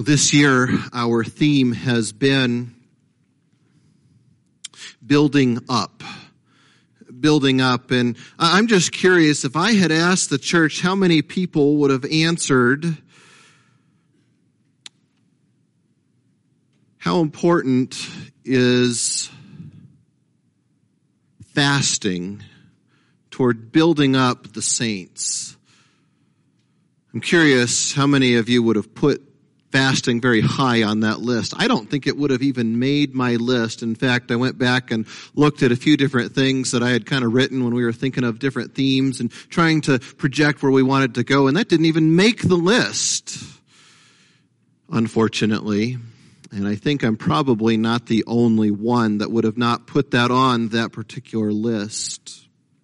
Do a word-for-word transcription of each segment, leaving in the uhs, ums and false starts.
This year, our theme has been building up. Building up. And I'm just curious, if I had asked the church how many people would have answered how important is fasting toward building up the saints. I'm curious how many of you would have put fasting very high on that list. I don't think it would have even made my list. In fact, I went back and looked at a few different things that I had kind of written when we were thinking of different themes and trying to project where we wanted to go, and that didn't even make the list, unfortunately. And I think I'm probably not the only one that would have not put that on that particular list.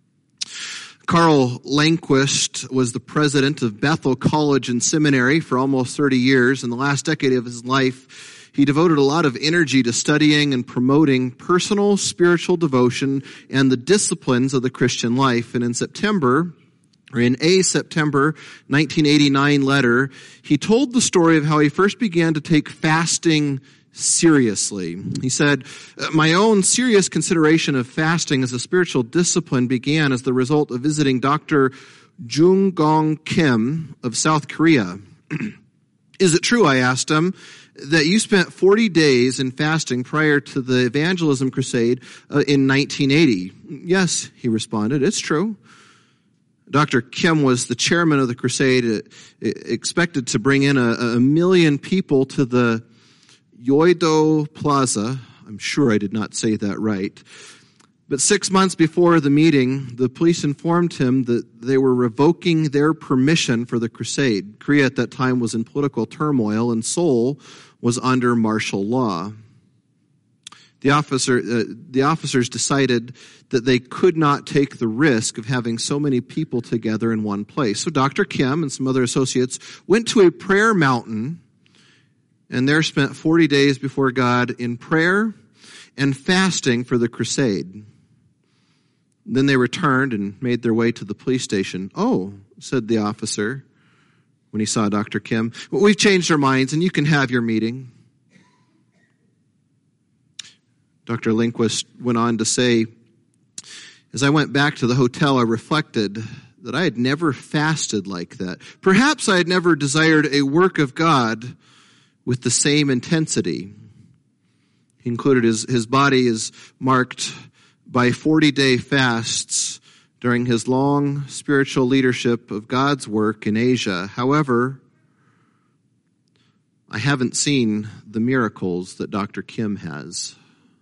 Carl Langquist was the president of Bethel College and Seminary for almost thirty years. In the last decade of his life, he devoted a lot of energy to studying and promoting personal spiritual devotion and the disciplines of the Christian life. And in September, or in a September nineteen eighty-nine letter, he told the story of how he first began to take fasting seriously. He said, "My own serious consideration of fasting as a spiritual discipline began as the result of visiting Doctor Jung Gong Kim of South Korea. Is it true," I asked him, "that you spent forty days in fasting prior to the evangelism crusade uh, in nineteen eighty? "Yes," he responded, "it's true." Doctor Kim was the chairman of the crusade, uh, expected to bring in a, a million people to the Yoido Plaza. I'm sure I did not say that right. But six months before the meeting, the police informed him that they were revoking their permission for the crusade. Korea at that time was in political turmoil, and Seoul was under martial law. The officer, uh, the officers decided that they could not take the risk of having so many people together in one place. So Doctor Kim and some other associates went to a prayer mountain and there spent forty days before God in prayer and fasting for the crusade. Then they returned and made their way to the police station. "Oh," said the officer when he saw Doctor Kim, "well, we've changed our minds and you can have your meeting." Doctor Langquist went on to say, "As I went back to the hotel, I reflected that I had never fasted like that. Perhaps I had never desired a work of God with the same intensity." He included his, his body is marked by forty-day fasts during his long spiritual leadership of God's work in Asia. However, I haven't seen the miracles that Doctor Kim has.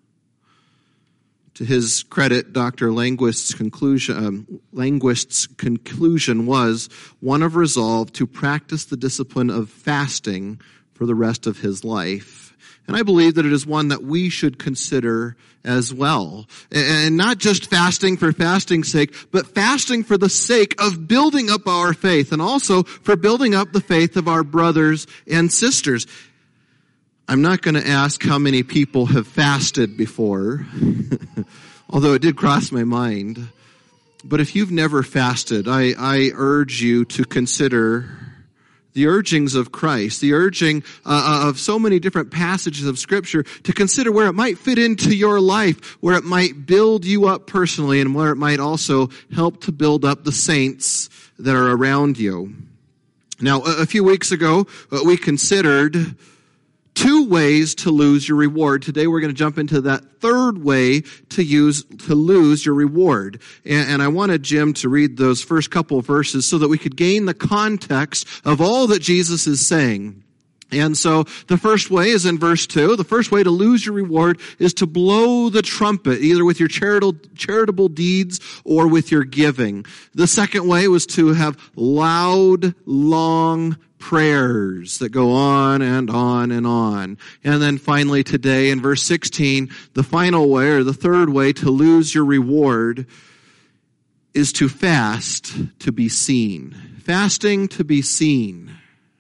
To his credit, Doctor Langquist's conclusion, um, Langquist's conclusion was one of resolve to practice the discipline of fasting for the rest of his life. And I believe that it is one that we should consider as well. And not just fasting for fasting's sake, but fasting for the sake of building up our faith and also for building up the faith of our brothers and sisters. I'm not going to ask how many people have fasted before, although it did cross my mind. But if you've never fasted, I, I urge you to consider the urgings of Christ, the urging uh, of so many different passages of Scripture, to consider where it might fit into your life, where it might build you up personally, and where it might also help to build up the saints that are around you. Now, a, a few weeks ago, uh, we considered two ways to lose your reward. Today we're going to jump into that third way to use to lose your reward. And, and I wanted Jim to read those first couple of verses so that we could gain the context of all that Jesus is saying. And so the first way is in verse two. The first way to lose your reward is to blow the trumpet, either with your charitable, charitable deeds or with your giving. The second way was to have loud, long prayers that go on and on and on. And then finally today in verse sixteen, the final way, or the third way to lose your reward is to fast to be seen. Fasting to be seen.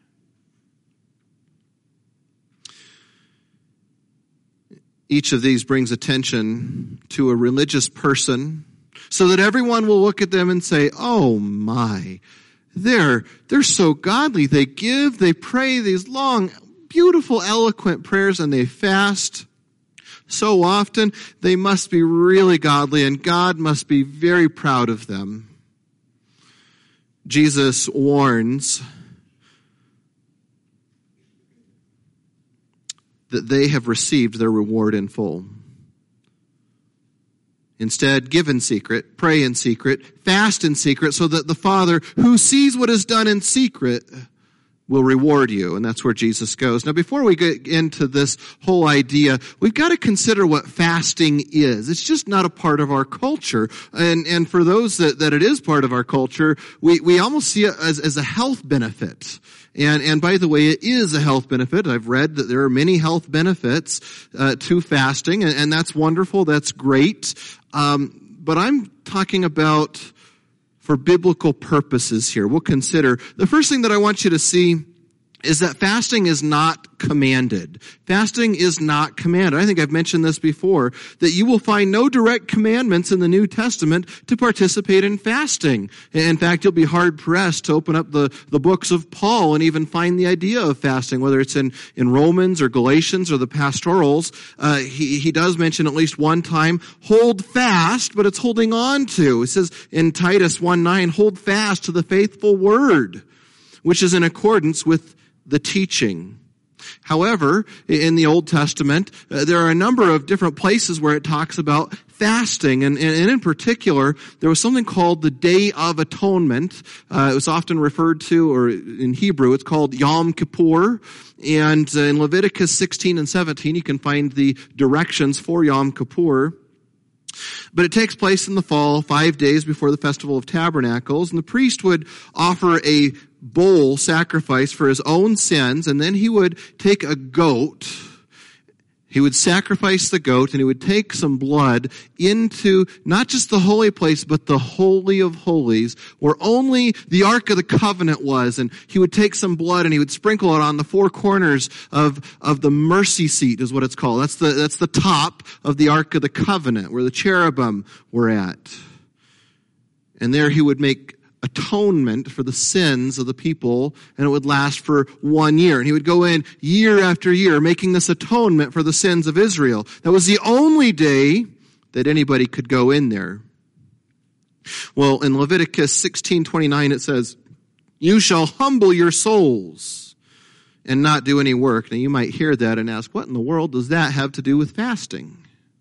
Each of these brings attention to a religious person so that everyone will look at them and say, "Oh my, They're, they're so godly. They give, they pray these long beautiful, eloquent prayers and they fast so often, they must be really godly and God must be very proud of them. Jesus warns that they have received their reward in full. Instead, give in secret, pray in secret, fast in secret, so that the Father who sees what is done in secret will reward you. And that's where Jesus goes. Now, before we get into this whole idea, we've got to consider what fasting is. It's just not a part of our culture. And, and for those that, that it is part of our culture, we, we almost see it as, as a health benefit. And, and by the way, it is a health benefit. I've read that there are many health benefits uh, to fasting, and, and that's wonderful. That's great. Um, but I'm talking about for biblical purposes here. We'll consider. The first thing that I want you to see is that fasting is not commanded. Fasting is not commanded. I think I've mentioned this before, that you will find no direct commandments in the New Testament to participate in fasting. In fact, you'll be hard-pressed to open up the, the books of Paul and even find the idea of fasting, whether it's in, in Romans or Galatians or the pastorals. Uh, he, he does mention at least one time, hold fast, but it's holding on to. It says in Titus one nine, hold fast to the faithful word, which is in accordance with the teaching. However, in the Old Testament, uh, there are a number of different places where it talks about fasting, and, and in particular, there was something called the Day of Atonement. Uh, it was often referred to, or in Hebrew, it's called Yom Kippur. And uh, in Leviticus sixteen and seventeen, you can find the directions for Yom Kippur. But it takes place in the fall, five days before the Festival of Tabernacles, and the priest would offer a bull sacrifice for his own sins, and then he would take a goat. He would sacrifice the goat, and he would take some blood into not just the holy place, but the Holy of Holies, where only the Ark of the Covenant was. And he would take some blood and he would sprinkle it on the four corners of, of the mercy seat, is what it's called. That's the, that's the top of the Ark of the Covenant, where the cherubim were at. And there he would make atonement for the sins of the people, and it would last for one year. And he would go in year after year making this atonement for the sins of Israel. That was the only day that anybody could go in there. Well, in Leviticus sixteen twenty-nine it says, "You shall humble your souls and not do any work." Now you might hear that and ask, what in the world does that have to do with fasting?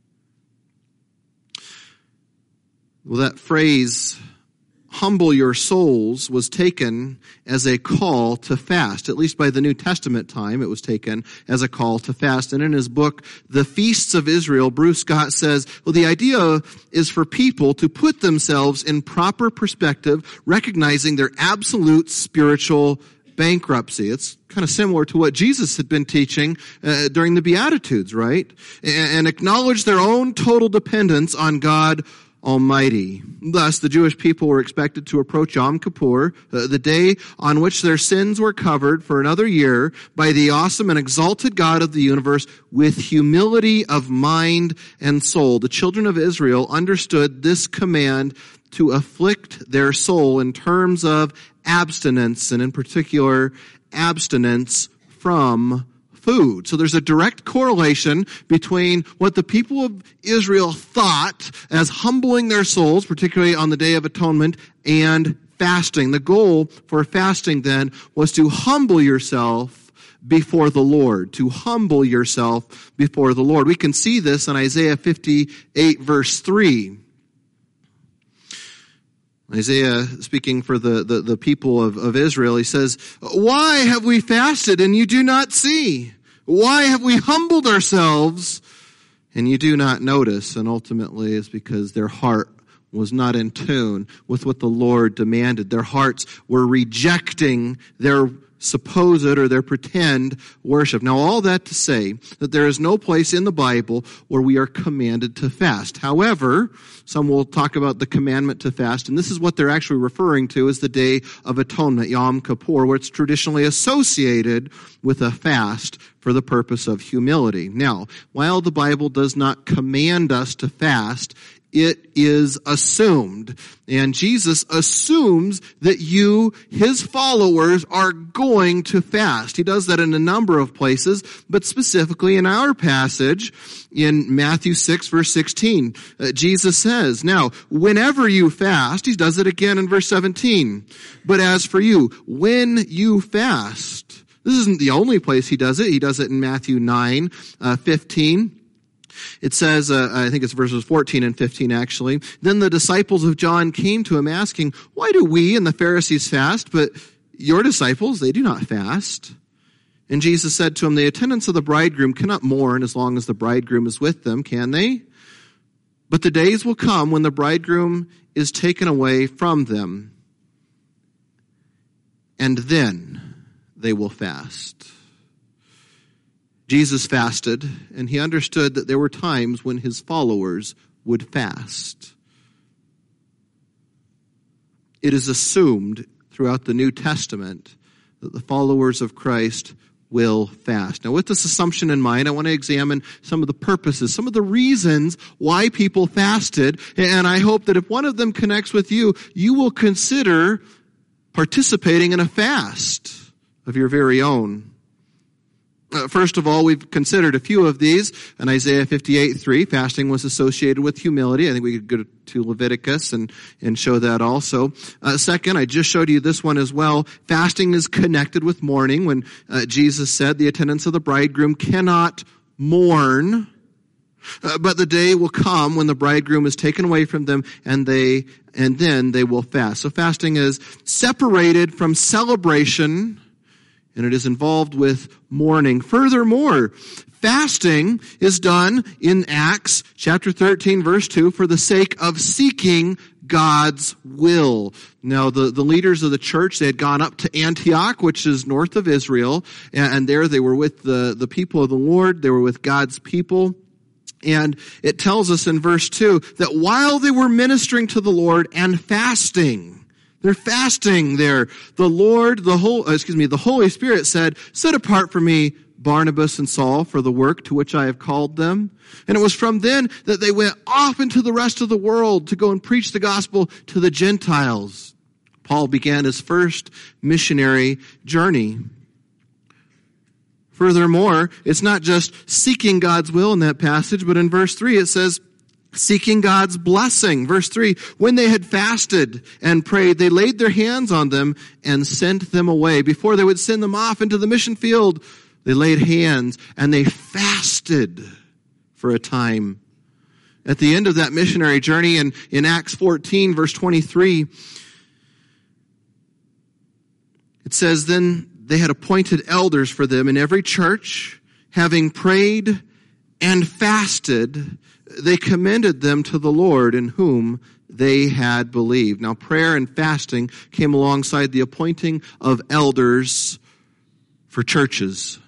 Well, that phrase, humble your souls, was taken as a call to fast. At least by the New Testament time, it was taken as a call to fast. And in his book, The Feasts of Israel, Bruce Scott says, well, the idea is for people to put themselves in proper perspective, recognizing their absolute spiritual bankruptcy. It's kind of similar to what Jesus had been teaching uh, during the Beatitudes, right? And, and acknowledge their own total dependence on God Almighty. Thus, the Jewish people were expected to approach Yom Kippur, uh, the day on which their sins were covered for another year, by the awesome and exalted God of the universe, with humility of mind and soul. The children of Israel understood this command to afflict their soul in terms of abstinence, and in particular, abstinence from food. So there's a direct correlation between what the people of Israel thought as humbling their souls, particularly on the Day of Atonement, and fasting. The goal for fasting then was to humble yourself before the Lord, to humble yourself before the Lord. We can see this in Isaiah fifty-eight verse three. Isaiah, speaking for the, the, the people of, of Israel, he says, "Why have we fasted and you do not see? Why have we humbled ourselves and you do not notice?" And ultimately it's because their heart was not in tune with what the Lord demanded. Their hearts were rejecting their supposed or their pretend worship. Now, all that to say that there is no place in the Bible where we are commanded to fast. However, some will talk about the commandment to fast, and this is what they're actually referring to as the Day of Atonement, Yom Kippur, where it's traditionally associated with a fast for the purpose of humility. Now, while the Bible does not command us to fast, It is assumed. And Jesus assumes that you, his followers, are going to fast. He does that in a number of places, but specifically in our passage in Matthew six, verse sixteen. Uh, Jesus says, now, whenever you fast, he does it again in verse seventeen. But as for you, when you fast, this isn't the only place he does it. He does it in Matthew nine, uh, fifteen. It says, uh, I think it's verses fourteen and fifteen actually. Then the disciples of John came to him asking, why do we and the Pharisees fast, but your disciples, they do not fast? And Jesus said to him, the attendants of the bridegroom cannot mourn as long as the bridegroom is with them, can they? But the days will come when the bridegroom is taken away from them, and then they will fast. Jesus fasted, and he understood that there were times when his followers would fast. It is assumed throughout the New Testament that the followers of Christ will fast. Now, with this assumption in mind, I want to examine some of the purposes, some of the reasons why people fasted, and I hope that if one of them connects with you, you will consider participating in a fast of your very own. Uh, first of all, we've considered a few of these. In Isaiah fifty-eight three, fasting was associated with humility. I think we could go to Leviticus and, and show that also. Uh, second, I just showed you this one as well. Fasting is connected with mourning when uh, Jesus said the attendants of the bridegroom cannot mourn. Uh, but the day will come when the bridegroom is taken away from them and they, and then they will fast. So fasting is separated from celebration, and it is involved with mourning. Furthermore, fasting is done in Acts chapter thirteen, verse two, for the sake of seeking God's will. Now, the, the leaders of the church, they had gone up to Antioch, which is north of Israel, and, and there they were with the, the people of the Lord. They were with God's people. And it tells us in verse two that while they were ministering to the Lord and fasting, they're fasting there. The Lord, the whole, excuse me, the Holy Spirit said, set apart for me Barnabas and Saul for the work to which I have called them. And it was from then that they went off into the rest of the world to go and preach the gospel to the Gentiles. Paul began his first missionary journey. Furthermore, it's not just seeking God's will in that passage, but in verse three it says, seeking God's blessing. Verse three, when they had fasted and prayed, they laid their hands on them and sent them away. Before they would send them off into the mission field, they laid hands and they fasted for a time. At the end of that missionary journey in, in Acts fourteen, verse twenty-three, it says, then they had appointed elders for them in every church, having prayed and fasted, they commended them to the Lord in whom they had believed. Now, prayer and fasting came alongside the appointing of elders for churches.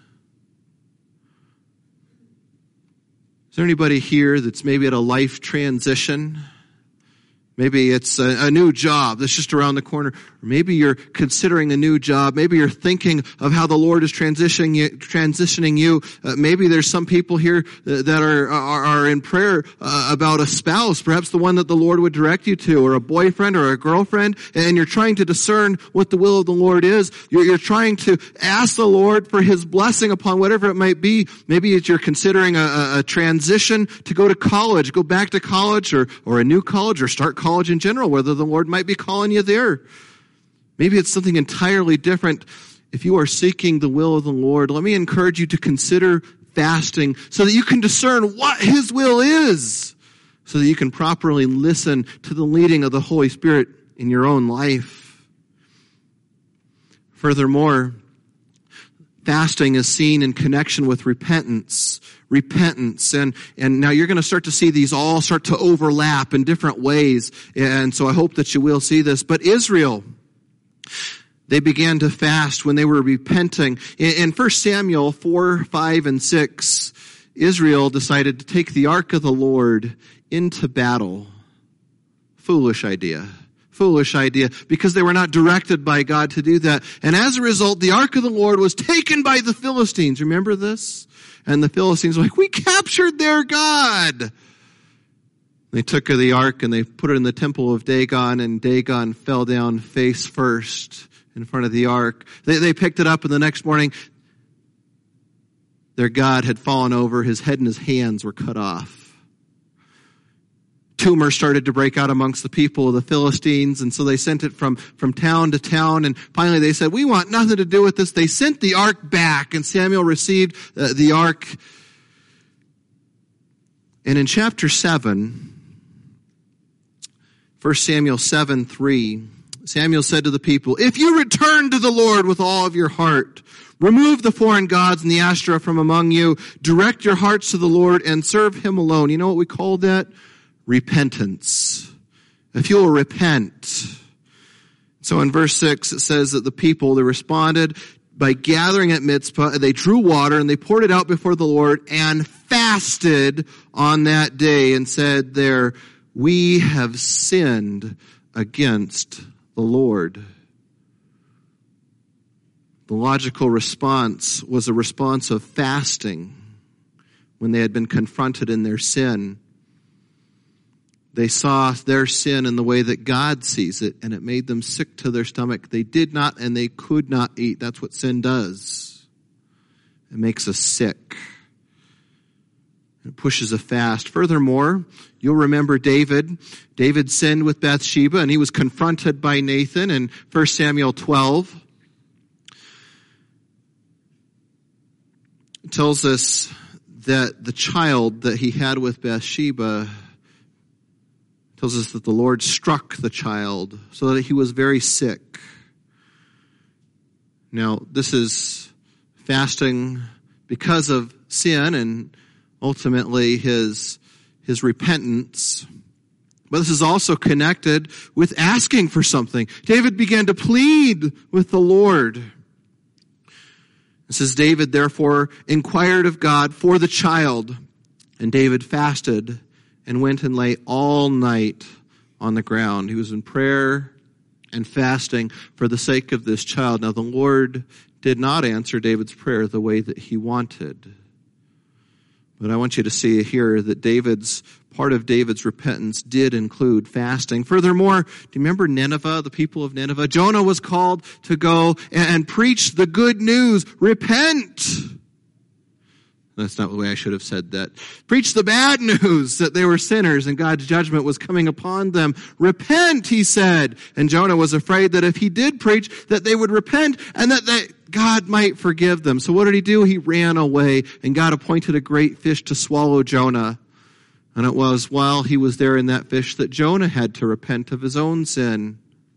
Is there anybody here that's maybe at a life transition? Maybe it's a, a new job that's just around the corner. Or maybe you're considering a new job. Maybe you're thinking of how the Lord is transitioning you. Transitioning you. Uh, maybe there's some people here that are are, are in prayer uh, about a spouse, perhaps the one that the Lord would direct you to, or a boyfriend or a girlfriend, and you're trying to discern what the will of the Lord is. You're, you're trying to ask the Lord for His blessing upon whatever it might be. Maybe it's you're considering a, a transition to go to college, go back to college, or or a new college, or start college in general, whether the Lord might be calling you there. Maybe it's something entirely different. If you are seeking the will of the Lord, let me encourage you to consider fasting so that you can discern what His will is, so that you can properly listen to the leading of the Holy Spirit in your own life. Furthermore, fasting is seen in connection with repentance. Repentance. And, and now you're going to start to see these all start to overlap in different ways. And so I hope that you will see this. But Israel, they began to fast when they were repenting. In, in First Samuel four, five, and six, Israel decided to take the ark of the Lord into battle. Foolish idea. Foolish idea, because they were not directed by God to do that. And as a result, the ark of the Lord was taken by the Philistines. Remember this? And the Philistines were like, we captured their God. They took the ark and they put it in the temple of Dagon, and Dagon fell down face first in front of the ark. They, they picked it up, and the next morning, their God had fallen over. His head and his hands were cut off. Tumor started to break out amongst the people of the Philistines, and so they sent it from, from town to town, and finally they said, we want nothing to do with this. They sent the ark back, and Samuel received uh, the ark. And in chapter seven, First Samuel seven three, Samuel said to the people, if you return to the Lord with all of your heart, remove the foreign gods and the Asherah from among you, direct your hearts to the Lord and serve him alone. You know what we call that? Repentance. If you will repent. So in verse six, it says that the people, they responded by gathering at Mizpah, they drew water and they poured it out before the Lord and fasted on that day and said there, we have sinned against the Lord. The logical response was a response of fasting when they had been confronted in their sin. They saw their sin in the way that God sees it, and it made them sick to their stomach. They did not and they could not eat. That's what sin does. It makes us sick. It pushes a fast. Furthermore, you'll remember David. David sinned with Bathsheba, and he was confronted by Nathan in First Samuel twelve. It tells us that the child that he had with Bathsheba tells us that the Lord struck the child so that he was very sick. Now, this is fasting because of sin and ultimately his, his repentance. But this is also connected with asking for something. David began to plead with the Lord. It says, David therefore inquired of God for the child, and David fasted and went and lay all night on the ground. He was in prayer and fasting for the sake of this child. Now the Lord did not answer David's prayer the way that he wanted. But I want you to see here that David's, part of David's repentance did include fasting. Furthermore, do you remember Nineveh, the people of Nineveh? Jonah was called to go and preach the good news. Repent! That's not the way I should have said that. Preach the bad news that they were sinners and God's judgment was coming upon them. Repent, he said. And Jonah was afraid that if he did preach, that they would repent and that they, God might forgive them. So what did he do? He ran away, and God appointed a great fish to swallow Jonah. And it was while he was there in that fish that Jonah had to repent of his own sin.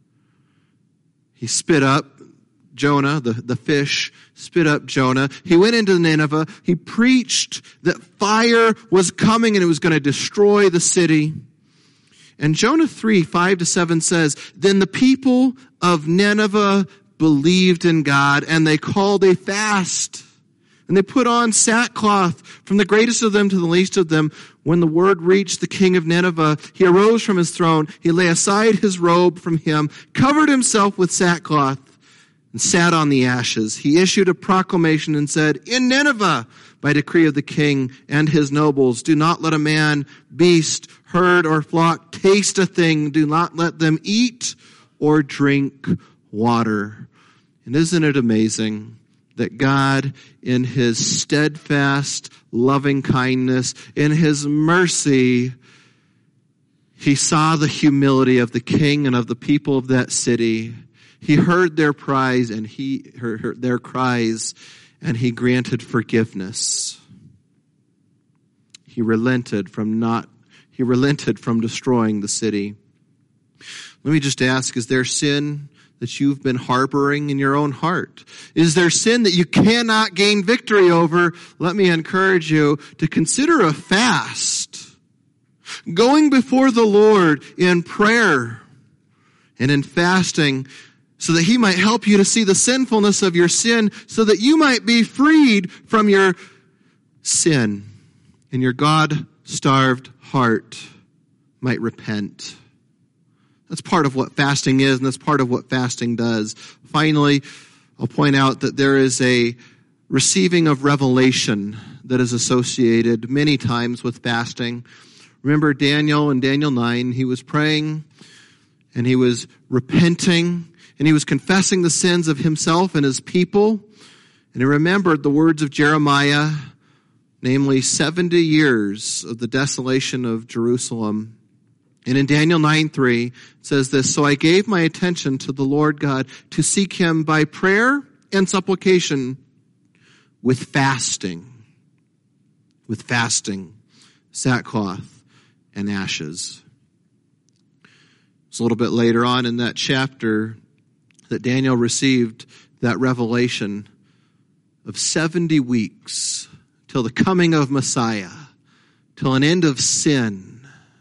He spit up Jonah, the, the fish, spit up Jonah. He went into Nineveh. He preached that fire was coming and it was going to destroy the city. And Jonah three, five to seven says, then the people of Nineveh believed in God, and they called a fast. And they put on sackcloth, from the greatest of them to the least of them. When the word reached the king of Nineveh, he arose from his throne. He lay aside his robe from him, covered himself with sackcloth, and sat on the ashes. He issued a proclamation and said, in Nineveh, by decree of the king and his nobles, do not let a man, beast, herd, or flock taste a thing. Do not let them eat or drink water. And isn't it amazing that God, in his steadfast loving kindness, in his mercy, he saw the humility of the king and of the people of that city. He heard their cries and he heard, heard their cries, and he granted forgiveness. He relented from not, he relented from destroying the city. Let me just ask, is there sin that you've been harboring in your own heart? Is there sin that you cannot gain victory over? Let me encourage you to consider a fast. Going before the Lord in prayer and in fasting, so that he might help you to see the sinfulness of your sin, so that you might be freed from your sin, and your God-starved heart might repent. That's part of what fasting is, and that's part of what fasting does. Finally, I'll point out that there is a receiving of revelation that is associated many times with fasting. Remember Daniel in Daniel nine, he was praying and he was repenting and he was confessing the sins of himself and his people. And he remembered the words of Jeremiah, namely seventy years of the desolation of Jerusalem. And in Daniel nine three, it says this, "So I gave my attention to the Lord God to seek him by prayer and supplication with fasting." With fasting, sackcloth, and ashes. It's a little bit later on in that chapter that Daniel received that revelation of seventy weeks till the coming of Messiah, till an end of sin.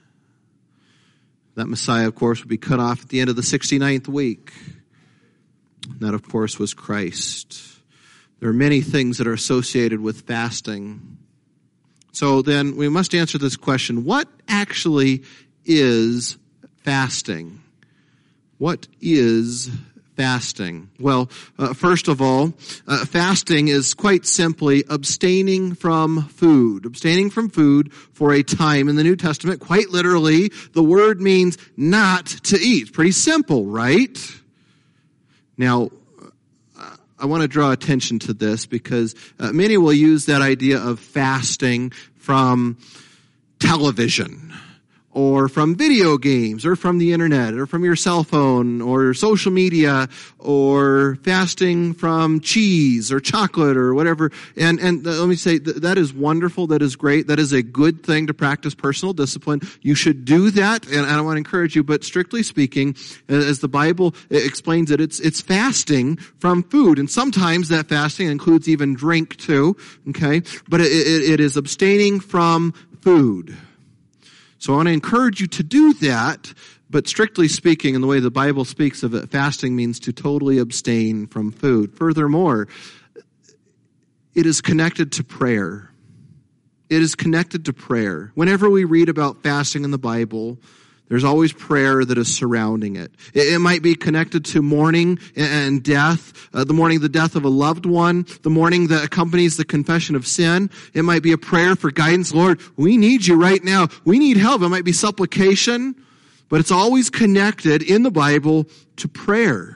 That Messiah, of course, would be cut off at the end of the sixty-ninth week. And that, of course, was Christ. There are many things that are associated with fasting. So then we must answer this question. What actually is fasting? What is fasting? Well, uh, first of all, uh, fasting is quite simply abstaining from food. Abstaining from food for a time. In the New Testament, quite literally, the word means not to eat. Pretty simple, right? Now, I want to draw attention to this because uh, many will use that idea of fasting from television or from video games or from the internet or from your cell phone or social media or fasting from cheese or chocolate or whatever. And, and let me say th- that is wonderful. That is great. That is a good thing to practice personal discipline. You should do that. And I want to encourage you, but strictly speaking, as the Bible explains it, it's, it's fasting from food. And sometimes that fasting includes even drink too. Okay. But it, it, it is abstaining from food. So I want to encourage you to do that, but strictly speaking, in the way the Bible speaks of it, fasting means to totally abstain from food. Furthermore, it is connected to prayer. It is connected to prayer. Whenever we read about fasting in the Bible, there's always prayer that is surrounding it. It might be connected to mourning and death, uh, the mourning of the death of a loved one, the mourning that accompanies the confession of sin. It might be a prayer for guidance. Lord, we need you right now. We need help. It might be supplication, but it's always connected in the Bible to prayer.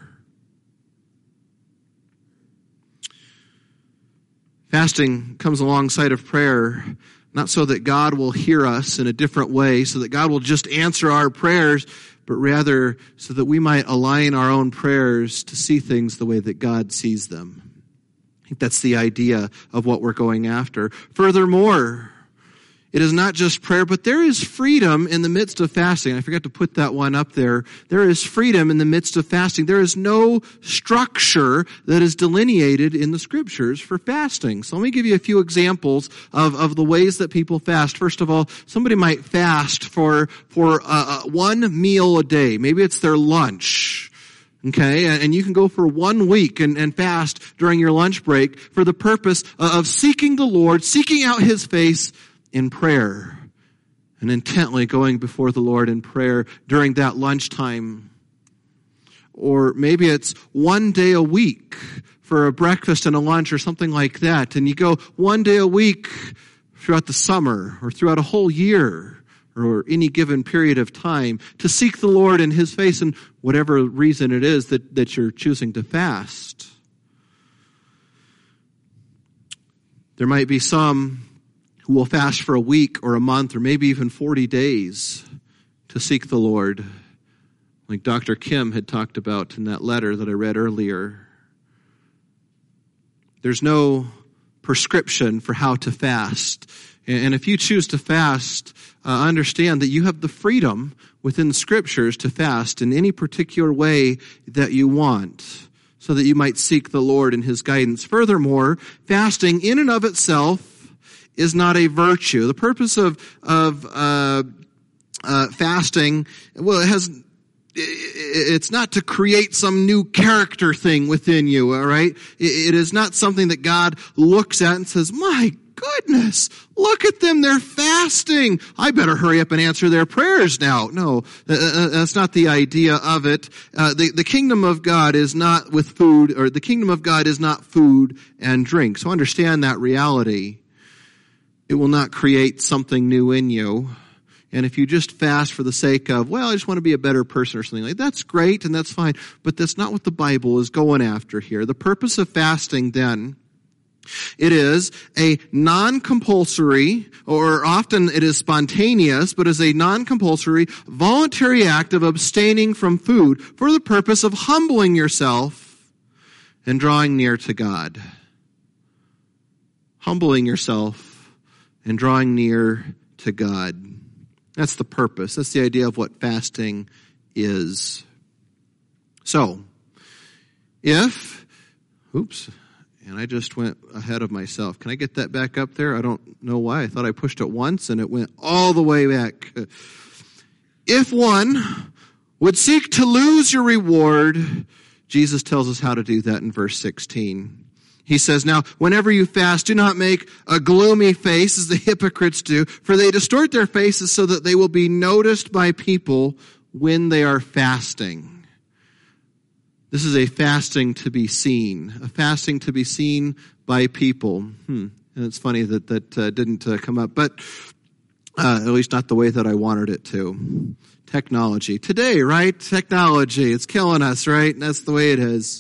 Fasting comes alongside of prayer, not so that God will hear us in a different way, so that God will just answer our prayers, but rather so that we might align our own prayers to see things the way that God sees them. I think that's the idea of what we're going after. Furthermore, it is not just prayer, but there is freedom in the midst of fasting. I forgot to put that one up there. There is freedom in the midst of fasting. There is no structure that is delineated in the scriptures for fasting. So let me give you a few examples of, of the ways that people fast. First of all, somebody might fast for, for uh, one meal a day. Maybe it's their lunch. Okay, and you can go for one week and, and fast during your lunch break for the purpose of seeking the Lord, seeking out His face in prayer, and intently going before the Lord in prayer during that lunchtime. Or maybe it's one day a week for a breakfast and a lunch or something like that, and you go one day a week throughout the summer or throughout a whole year or any given period of time to seek the Lord in His face and whatever reason it is that, that you're choosing to fast. There might be some who will fast for a week or a month or maybe even forty days to seek the Lord, like Doctor Kim had talked about in that letter that I read earlier. There's no prescription for how to fast. And if you choose to fast, uh, understand that you have the freedom within the scriptures to fast in any particular way that you want, so that you might seek the Lord in His guidance. Furthermore, fasting in and of itself is not a virtue. The purpose of of uh, uh, fasting, well, it has. It's not to create some new character thing within you. All right, it is not something that God looks at and says, "My goodness, look at them, they're fasting. I better hurry up and answer their prayers now." No, that's not the idea of it. Uh, the, the kingdom of God is not with food, or the kingdom of God is not food and drink. So understand that reality. It will not create something new in you. And if you just fast for the sake of, well, I just want to be a better person or something like that, that's great and that's fine. But that's not what the Bible is going after here. The purpose of fasting then, it is a non-compulsory, or often it is spontaneous, but is a non-compulsory, voluntary act of abstaining from food for the purpose of humbling yourself and drawing near to God. Humbling yourself and drawing near to God. That's the purpose. That's the idea of what fasting is. So, if, oops, and I just went ahead of myself. Can I get that back up there? I don't know why. I thought I pushed it once and it went all the way back. If one would seek to lose your reward, Jesus tells us how to do that in verse sixteen. He says, now, whenever you fast, do not make a gloomy face as the hypocrites do, for they distort their faces so that they will be noticed by people when they are fasting. This is a fasting to be seen, a fasting to be seen by people. Hmm. And it's funny that that uh, didn't uh, come up, but uh, at least not the way that I wanted it to. Technology. Today, right? Technology. It's killing us, right? And that's the way it is.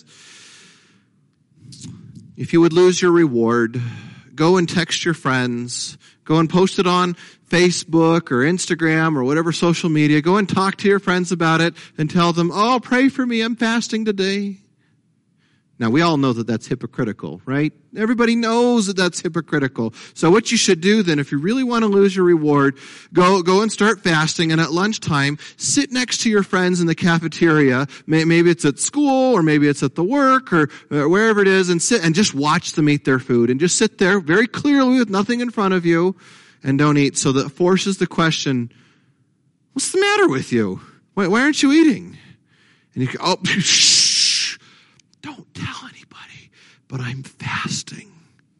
If you would lose your reward, go and text your friends. Go and post it on Facebook or Instagram or whatever social media. Go and talk to your friends about it and tell them, oh, pray for me, I'm fasting today. Now, we all know that that's hypocritical, right? Everybody knows that that's hypocritical. So what you should do then, if you really want to lose your reward, go go and start fasting, and at lunchtime, sit next to your friends in the cafeteria. Maybe it's at school, or maybe it's at the work, or, or wherever it is, and sit and just watch them eat their food. And just sit there very clearly with nothing in front of you, and don't eat. So that forces the question, what's the matter with you? Why, why aren't you eating? And you go, oh, shh. Don't tell anybody, but I'm fasting.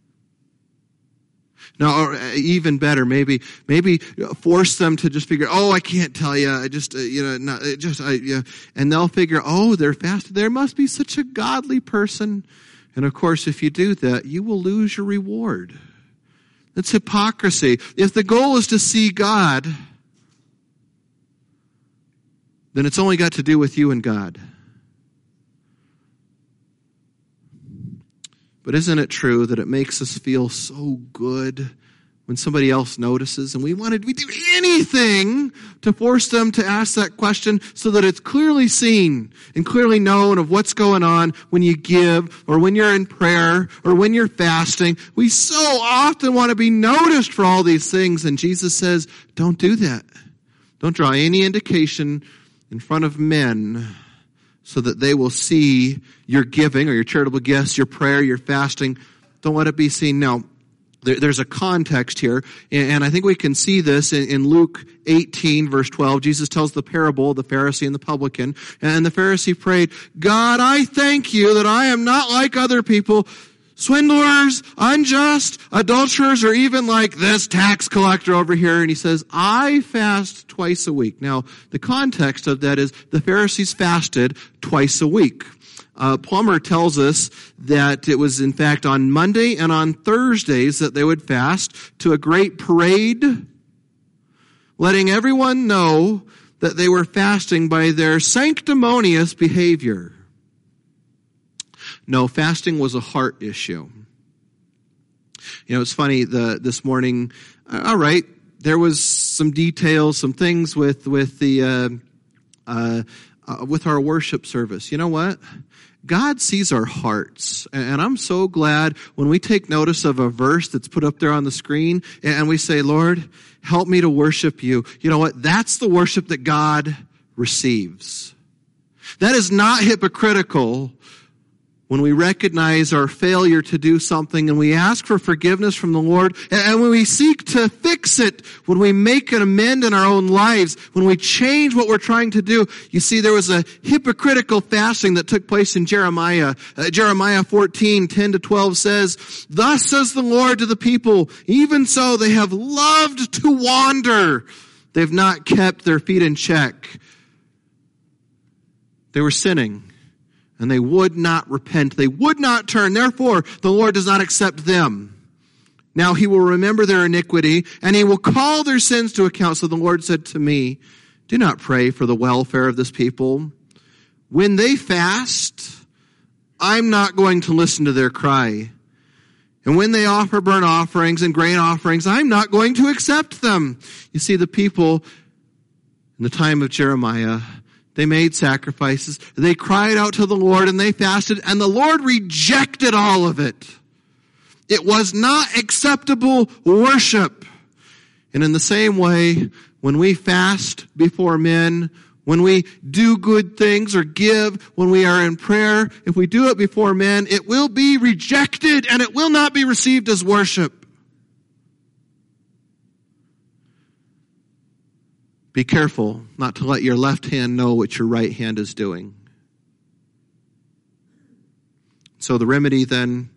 Now, or even better, maybe maybe force them to just figure, oh, I can't tell you. I just, uh, you know, not, it just, I, yeah. And they'll figure, oh, they're fasting. There must be such a godly person. And of course, if you do that, you will lose your reward. That's hypocrisy. If the goal is to see God, then it's only got to do with you and God. But isn't it true that it makes us feel so good when somebody else notices, and we wanted we do anything to force them to ask that question so that it's clearly seen and clearly known of what's going on when you give or when you're in prayer or when you're fasting. We so often want to be noticed for all these things, and Jesus says, don't do that. Don't draw any indication in front of men so that they will see your giving or your charitable gifts, your prayer, your fasting. Don't let it be seen. Now, there, there's a context here, and I think we can see this in, in Luke eighteen, verse twelve. Jesus tells the parable of the Pharisee and the publican, and the Pharisee prayed, God, I thank you that I am not like other people, swindlers, unjust, adulterers, or even like this tax collector over here. And he says, I fast twice a week. Now, the context of that is the Pharisees fasted twice a week. Uh, Plummer tells us that it was in fact on Monday and on Thursdays that they would fast to a great parade, letting everyone know that they were fasting by their sanctimonious behavior. No, fasting was a heart issue. You know, it's funny, the, this morning, uh, all right, there was some details, some things with, with the, uh, uh, uh, with our worship service. You know what? God sees our hearts. And I'm so glad when we take notice of a verse that's put up there on the screen and we say, Lord, help me to worship you. You know what? That's the worship that God receives. That is not hypocritical when we recognize our failure to do something and we ask for forgiveness from the Lord, and when we seek to fix it, when we make an amend in our own lives, when we change what we're trying to do. You see, there was a hypocritical fasting that took place in Jeremiah. Uh, Jeremiah fourteen, ten to twelve says, thus says the Lord to the people, even so they have loved to wander. They've not kept their feet in check. They were sinning. And they would not repent. They would not turn. Therefore, the Lord does not accept them. Now he will remember their iniquity, and he will call their sins to account. So the Lord said to me, do not pray for the welfare of this people. When they fast, I'm not going to listen to their cry. And when they offer burnt offerings and grain offerings, I'm not going to accept them. You see, the people in the time of Jeremiah, they made sacrifices. They cried out to the Lord and they fasted, and the Lord rejected all of it. It was not acceptable worship. And in the same way, when we fast before men, when we do good things or give, when we are in prayer, if we do it before men, it will be rejected and it will not be received as worship. Be careful not to let your left hand know what your right hand is doing. So the remedy then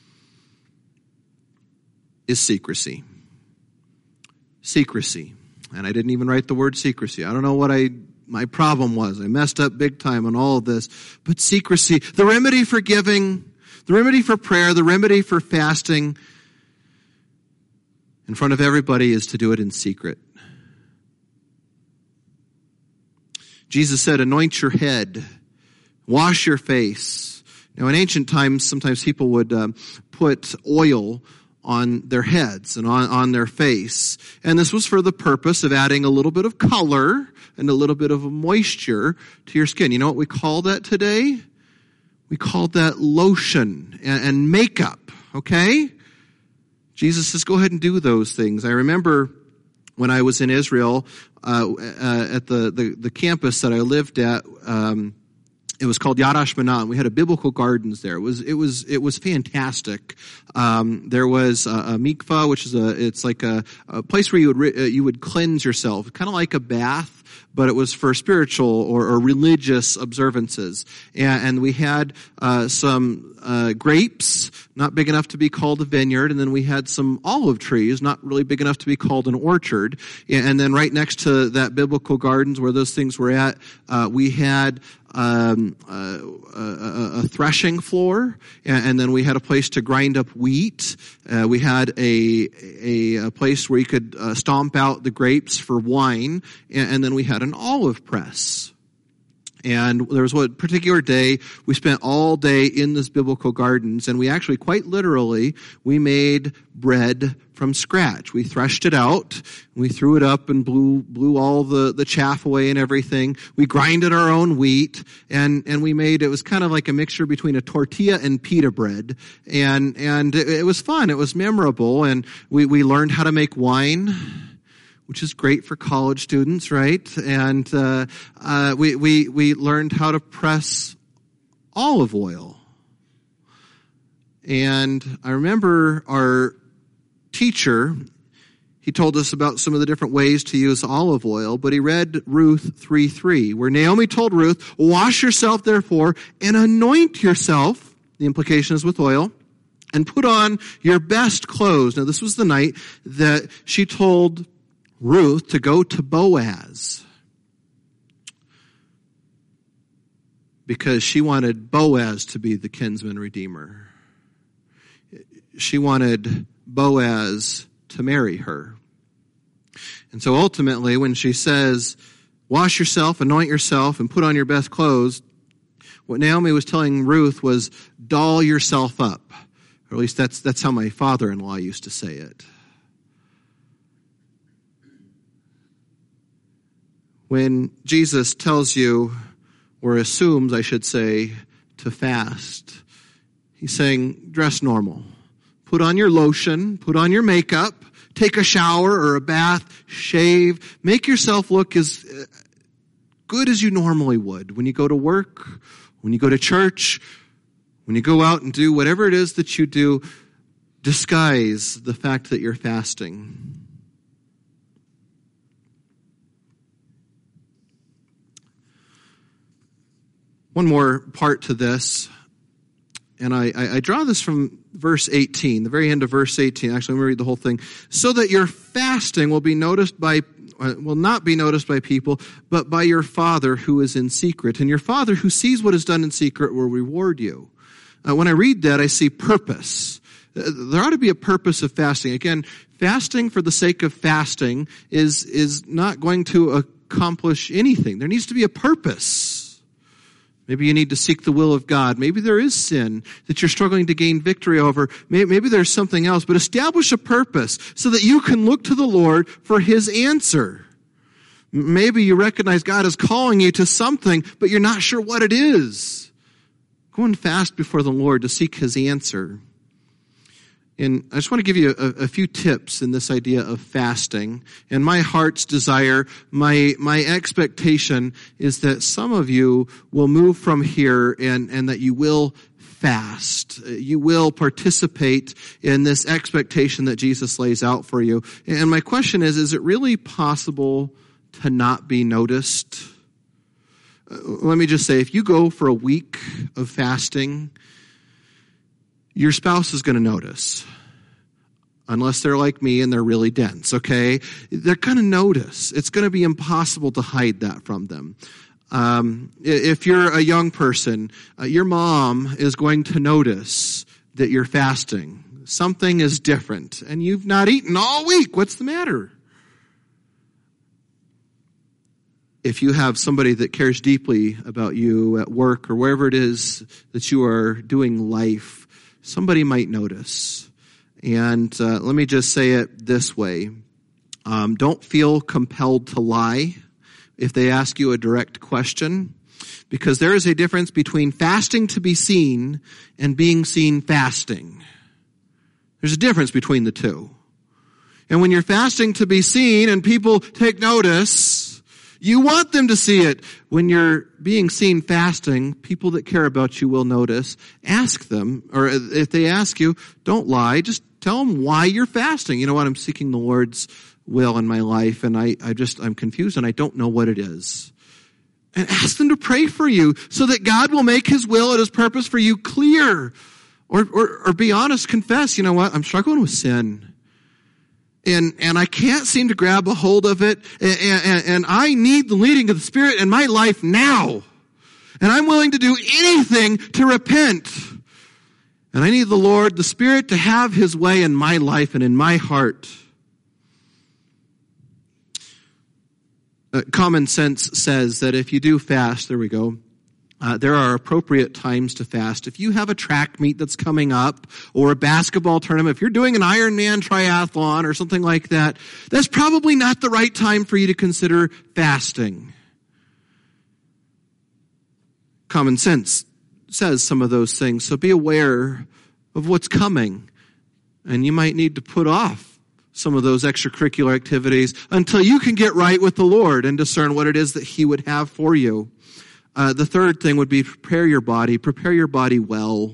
is secrecy. Secrecy. And I didn't even write the word secrecy. I don't know what I my problem was. I messed up big time on all of this. But secrecy, the remedy for giving, the remedy for prayer, the remedy for fasting in front of everybody is to do it in secret. Jesus said, anoint your head, wash your face. Now in ancient times, sometimes people would uh, put oil on their heads and on, on their face. And this was for the purpose of adding a little bit of color and a little bit of moisture to your skin. You know what we call that today? We call that lotion and, and makeup, okay? Jesus says, go ahead and do those things. I remember when I was in Israel, uh, uh, at the, the, the campus that I lived at, um, it was called Yad Hashmanah. We had a biblical gardens there. It was it was it was fantastic. Um, there was a, a mikvah, which is a it's like a, a place where you would re, uh, you would cleanse yourself, kind of like a bath, but it was for spiritual or, or religious observances. And, and we had uh, some uh, grapes, not big enough to be called a vineyard, and then we had some olive trees, not really big enough to be called an orchard. And then right next to that biblical gardens where those things were at, uh, we had Um, uh, a, a threshing floor, and, and then we had a place to grind up wheat. Uh, we had a, a a place where you could uh, stomp out the grapes for wine, and, and then we had an olive press. And there was one particular day, we spent all day in this biblical gardens, and we actually, quite literally, we made bread from scratch. We threshed it out, we threw it up and blew blew all the, the chaff away and everything. We grinded our own wheat, and, and we made, it was kind of like a mixture between a tortilla and pita bread. And, and it, it was fun, it was memorable, and we, we learned how to make wine, which is great for college students, right? And uh, uh, we we we learned how to press olive oil. And I remember our teacher, he told us about some of the different ways to use olive oil, but he read Ruth three three, where Naomi told Ruth, wash yourself therefore and anoint yourself, the implication is with oil, and put on your best clothes. Now this was the night that she told Ruth to go to Boaz because she wanted Boaz to be the kinsman redeemer. She wanted Boaz to marry her. And so ultimately when she says, wash yourself, anoint yourself, and put on your best clothes, what Naomi was telling Ruth was, doll yourself up. Or at least that's, that's how my father-in-law used to say it. When Jesus tells you, or assumes, I should say, to fast, he's saying, dress normal. Put on your lotion, put on your makeup, take a shower or a bath, shave, make yourself look as good as you normally would when you go to work, when you go to church, when you go out and do whatever it is that you do. Disguise the fact that you're fasting. One more part to this, and I, I, I draw this from verse eighteen, the very end of verse eighteen. Actually, let me read the whole thing. So that your fasting will be noticed by, will not be noticed by people, but by your Father who is in secret. And your Father who sees what is done in secret will reward you. Uh, when I read that, I see purpose. There ought to be a purpose of fasting. Again, fasting for the sake of fasting is, is not going to accomplish anything. There needs to be a purpose. Maybe you need to seek the will of God. Maybe there is sin that you're struggling to gain victory over. Maybe there's something else, but establish a purpose so that you can look to the Lord for His answer. Maybe you recognize God is calling you to something, but you're not sure what it is. Go and fast before the Lord to seek His answer. And I just want to give you a, a few tips in this idea of fasting. And my heart's desire, my my expectation is that some of you will move from here and, and that you will fast. You will participate in this expectation that Jesus lays out for you. And my question is, is it really possible to not be noticed? Let me just say, if you go for a week of fasting, your spouse is going to notice. Unless they're like me and they're really dense, okay? They're going to notice. It's going to be impossible to hide that from them. Um, if you're a young person, uh, your mom is going to notice that you're fasting. Something is different, and you've not eaten all week. What's the matter? If you have somebody that cares deeply about you at work or wherever it is that you are doing life, somebody might notice. And uh, let me just say it this way. Um, don't feel compelled to lie if they ask you a direct question, because there is a difference between fasting to be seen and being seen fasting. There's a difference between the two. And when you're fasting to be seen and people take notice, you want them to see it. When you're being seen fasting, people that care about you will notice. Ask them, or if they ask you, don't lie. Just tell them why you're fasting. You know what? I'm seeking the Lord's will in my life, and I, I just, I'm confused and I don't know what it is. And ask them to pray for you so that God will make His will and His purpose for you clear. Or, or, or be honest, confess, you know what? I'm struggling with sin. And, and I can't seem to grab a hold of it. And, and, and I need the leading of the Spirit in my life now. And I'm willing to do anything to repent. And I need the Lord, the Spirit, to have His way in my life and in my heart. Uh, common sense says that if you do fast, there we go, uh, there are appropriate times to fast. If you have a track meet that's coming up or a basketball tournament, if you're doing an Ironman triathlon or something like that, that's probably not the right time for you to consider fasting. Common sense says some of those things, so be aware of what's coming. And you might need to put off some of those extracurricular activities until you can get right with the Lord and discern what it is that He would have for you. Uh, the third thing would be prepare your body. Prepare your body well.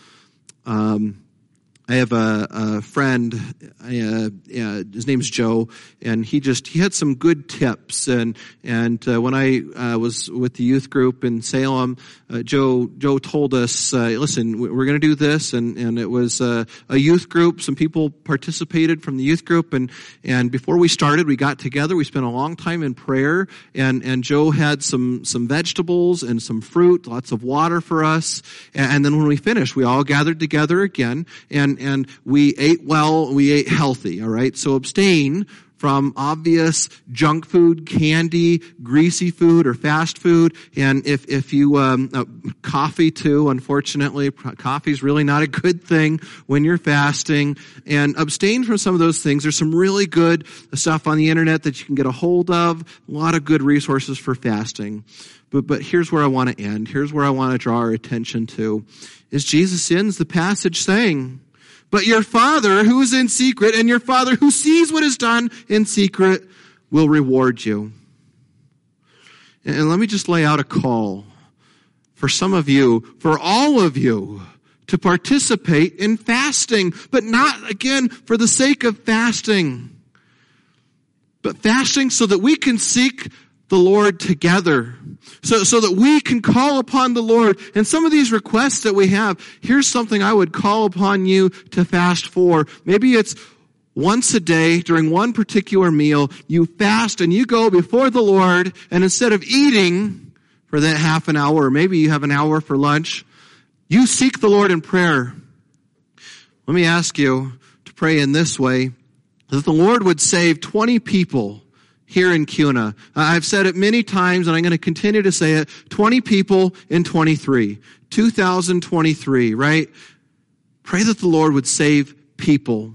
Um, I have a, a friend, uh, uh, his name's Joe, and he just, he had some good tips. And, and, uh, when I, uh, was with the youth group in Salem, uh, Joe, Joe told us, uh, listen, we're going to do this. And, and it was, uh, a youth group. Some people participated from the youth group. And, and before we started, we got together. We spent a long time in prayer. And, and Joe had some, some vegetables and some fruit, lots of water for us. And, and then when we finished, we all gathered together again. And, And we ate well, we ate healthy, all right? So abstain from obvious junk food, candy, greasy food, or fast food. And if, if you, um, uh, coffee too, unfortunately, coffee's really not a good thing when you're fasting. And abstain from some of those things. There's some really good stuff on the internet that you can get a hold of. A lot of good resources for fasting. But, but here's where I want to end. Here's where I want to draw our attention to. Is Jesus ends the passage saying, but your Father who is in secret and your Father who sees what is done in secret will reward you. And let me just lay out a call for some of you, for all of you, to participate in fasting, but not, again, for the sake of fasting, but fasting so that we can seek the Lord together, so, so that we can call upon the Lord. And some of these requests that we have, here's something I would call upon you to fast for. Maybe it's once a day during one particular meal, you fast and you go before the Lord, and instead of eating for that half an hour, or maybe you have an hour for lunch, you seek the Lord in prayer. Let me ask you to pray in this way, that the Lord would save twenty people here in Kuna. I've said it many times, and I'm going to continue to say it, twenty people in twenty-three. two thousand twenty-three, right? Pray that the Lord would save people.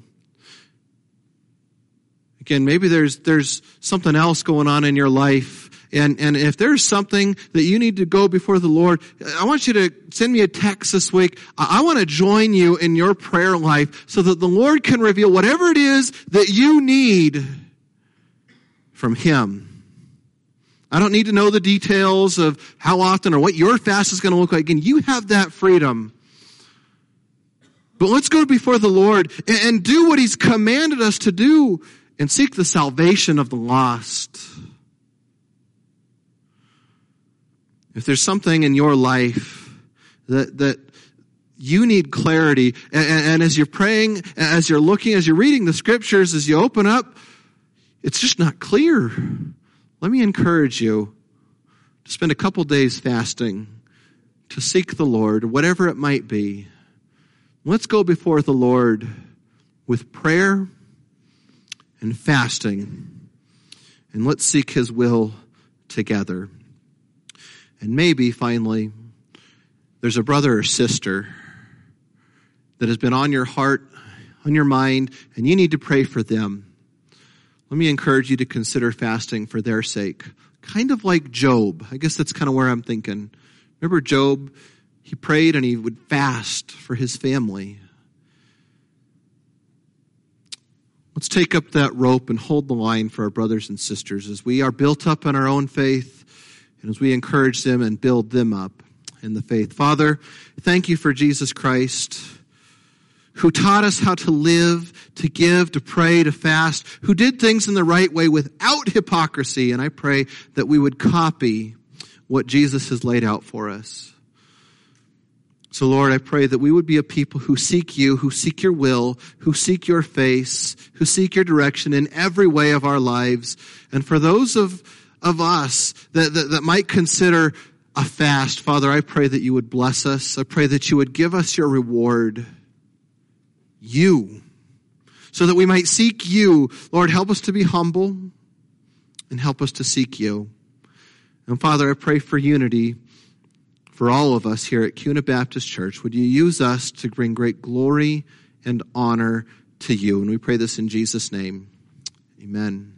Again, maybe there's there's something else going on in your life. And, and if there's something that you need to go before the Lord, I want you to send me a text this week. I want to join you in your prayer life so that the Lord can reveal whatever it is that you need from Him. I don't need to know the details of how often or what your fast is going to look like. Again, you have that freedom. But let's go before the Lord and, and do what He's commanded us to do and seek the salvation of the lost. If there's something in your life that that you need clarity, and, and as you're praying, as you're looking, as you're reading the scriptures, as you open up, it's just not clear. Let me encourage you to spend a couple days fasting, to seek the Lord, whatever it might be. Let's go before the Lord with prayer and fasting, and let's seek His will together. And maybe, finally, there's a brother or sister that has been on your heart, on your mind, and you need to pray for them. Let me encourage you to consider fasting for their sake. Kind of like Job. I guess that's kind of where I'm thinking. Remember Job? He prayed and he would fast for his family. Let's take up that rope and hold the line for our brothers and sisters as we are built up in our own faith and as we encourage them and build them up in the faith. Father, thank you for Jesus Christ, who taught us how to live, to give, to pray, to fast, who did things in the right way without hypocrisy. And I pray that we would copy what Jesus has laid out for us. So, Lord, I pray that we would be a people who seek you, who seek your will, who seek your face, who seek your direction in every way of our lives. And for those of, of us that, that, that might consider a fast, Father, I pray that you would bless us. I pray that you would give us your reward, you, so that we might seek you. Lord, help us to be humble and help us to seek you. And Father, I pray for unity for all of us here at Kuna Baptist Church. Would you use us to bring great glory and honor to you? And we pray this in Jesus' name. Amen.